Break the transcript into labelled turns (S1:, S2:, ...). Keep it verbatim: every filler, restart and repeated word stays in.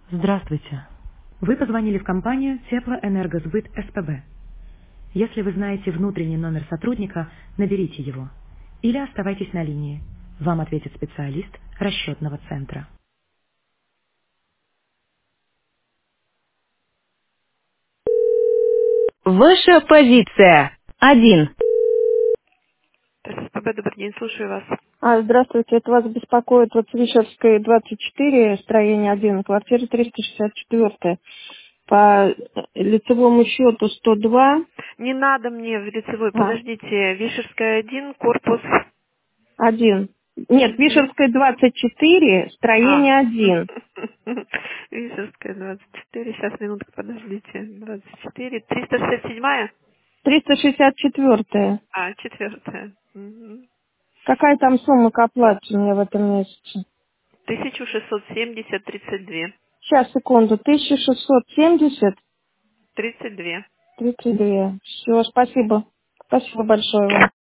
S1: Здравствуйте. Вы позвонили в компанию Теплоэнергосбыт СПБ. Если вы знаете внутренний номер сотрудника, наберите его. Или оставайтесь на линии. Вам ответит специалист расчетного центра. Ваша позиция. Один. СПБ, добрый день, слушаю вас.
S2: А, здравствуйте, это вас беспокоит вот Вишерская, двадцать четыре, строение один, квартира триста шестьдесят четыре. По лицевому счету сто два.
S1: Не надо мне в лицевой,
S2: А,
S1: подождите, Вишерская один, корпус...
S2: один. Нет,
S1: Мгм.
S2: Вишерская двадцать четыре,
S1: А,
S2: строение один.
S1: Вишерская двадцать четыре, сейчас минутку, подождите, двадцать четыре, триста шестьдесят семь.
S2: триста шестьдесят четыре.
S1: А, четвертая. Мгм.
S2: Какая там сумма к оплате у меня в этом месяце?
S1: тысяча шестьсот семьдесят тридцать два.
S2: Сейчас, секунду. тысяча шестьсот семьдесят
S1: тридцать два.
S2: тридцать два. Все, спасибо. Спасибо большое вам.